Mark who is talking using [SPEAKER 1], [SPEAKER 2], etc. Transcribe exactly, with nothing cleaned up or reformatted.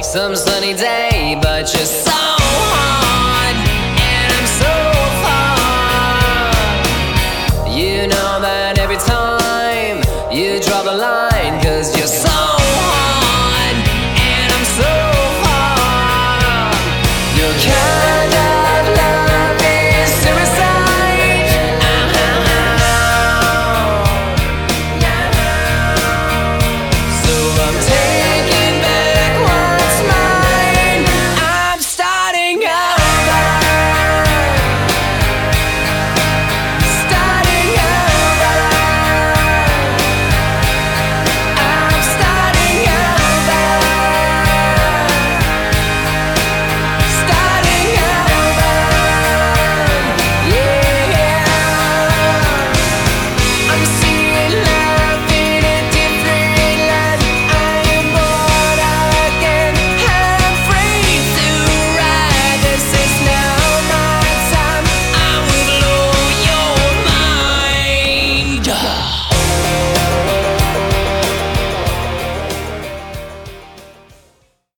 [SPEAKER 1] Some sunny day, but you're so hard, and I'm so far. You know that every time you draw the line,